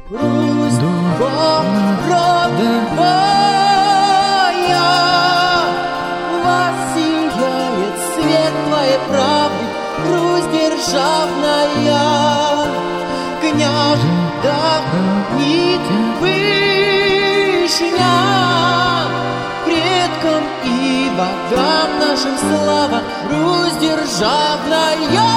Русь, родная, воссияет свет Твоей правды, Русь державная. Княже, да хранит Вышня предкам и богам нашим слава, Русь державная.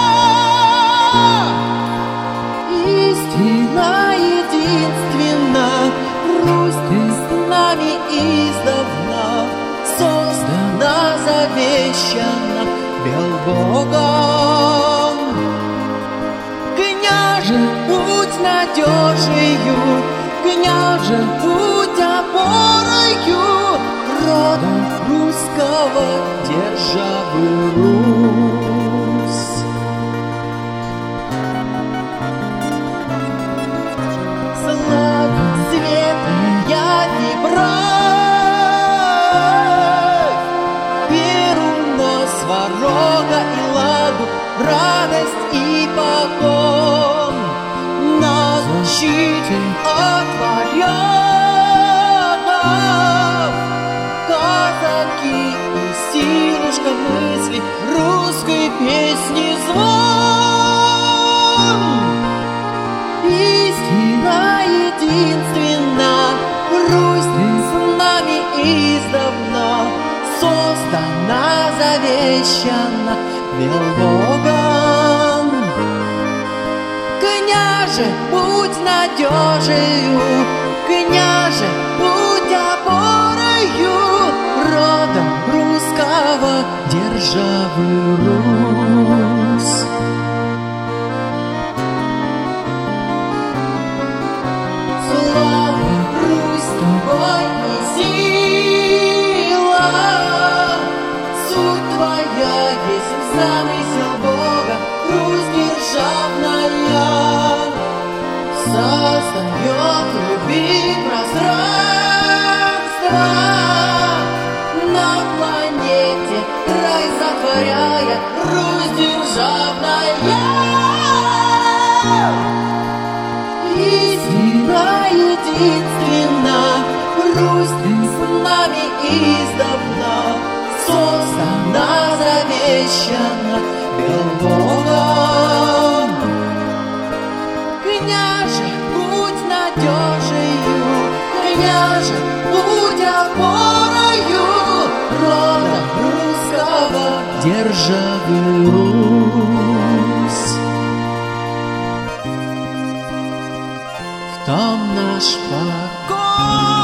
Истина единственна, Русь, Ты с нами издавна, создана, завещана бел Богом. Княже, будь надежею, княже, будь опорою рода русского, державы Русь. Слава, светлая брать, веру, но сварога и ладу, радость и покон, на защите от варягов, казаки и силушка мысли, русской песни звон. Истина единственна, Русь, Ты с нами издавна, создана, завещана бел Богом. Княже, будь надежею, княже, будь опорою рода русского, державы Русь. Слава, Русь, Твой и сила, суть Твоя есть замысел Бога, Русь державная, создает любви пространство на планете, рай затворяя, Русь державная. Истина единственна, Русь, Ты с нами издавна, создана, завещана бел Богом. Княже, будь надежею, княже, будь опорою рода русского, державы Русь. В том наш покой.